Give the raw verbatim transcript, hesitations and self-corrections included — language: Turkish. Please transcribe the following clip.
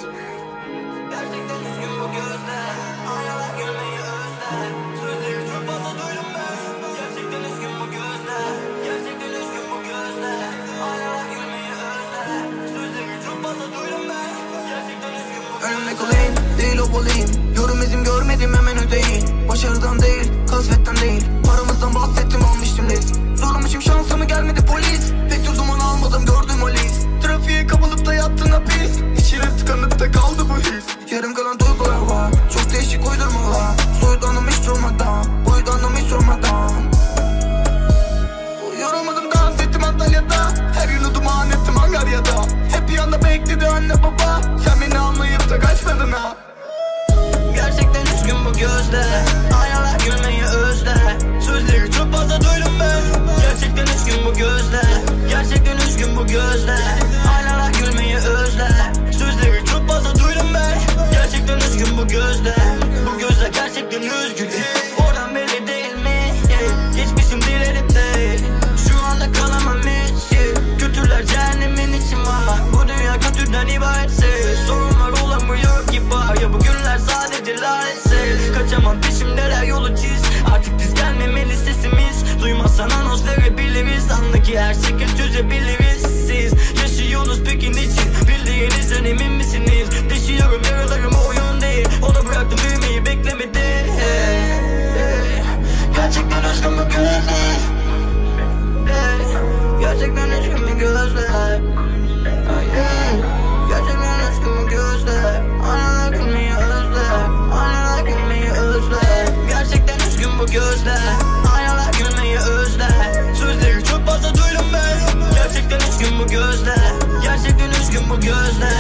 Gerçekten üzgün bu gözler, aynalar gülmeyi özler. Sözleri çok fazla duydum ben. Gerçekten üzgün bu gözler, gerçekten üzgün bu gözler. Aynalar gülmeyi özler. Sözleri çok fazla duydum ben. Gerçekten üzgün bu gözler. Önümde kalayım, değil o olayım. Yorum izim görmedim hemen ödeyin. Başarıdan değil, kasvetten değil. Paramızdan bahsettim almıştım risk. Zorlamışım şansımı gelmedi polis. Pek de zaman almadım gördüm o lis. Trafiğe kapılıp da yattın hapis. İçine tıkanıp da kaldı bu his. Yarım kalan duygular var, çok değişik uydurmalar. Soyudanım hiç durmadan, boyudanım hiç sormadan. Yorulmadım dans ettim Antalya'da. Her yıl duman ettim Angarya'da. Hep bir yanda bekledi anne baba. Sen beni anlayıp da kaçmadın ha. Gerçekten üzgün bu gözler, aynalar gülmeyi özler. Sözleri çok fazla duydum ben. Gerçekten üzgün bu gözler, gerçekten üzgün bu gözler. Aynalar gülmeyi özler. Sözleri çok fazla duydum ben. Gerçekten üzgün bu gözler. Bu gözler gerçekten üzgün. Oradan belli değil mi? Geçmişim dilerim de şu anda kalamam hiç. Kötüler cehennemin için var. Bu dünya kötüden ibaretse sorunlar olamıyor ki var. Ya bugünler sadece lanetse. Kaçamam peşimdeler yolu çiz. Artık diz gelmemeli sesimiz. Duymazsan anons verebiliriz. Andaki her şekil çözebiliriz. Siz yaşıyorsunuz peki niçin? Bildiğinizden emin misiniz? Deşiyorum yaralarım oyun değil. Ona bıraktım büyümeyi beklemedi. Gerçekten üzgün bu gözler. Gerçekten üzgün bir gözler. Gerçekten üzgün bu gözler. Aynalar gülmeyi özler. Aynalar gülmeyi özler. Gerçekten üzgün bu gözler. Aynalar gülmeyi özler. Sözleri çok fazla duydum ben. Gerçekten üzgün bu gözler. Gerçekten üzgün bu gözler.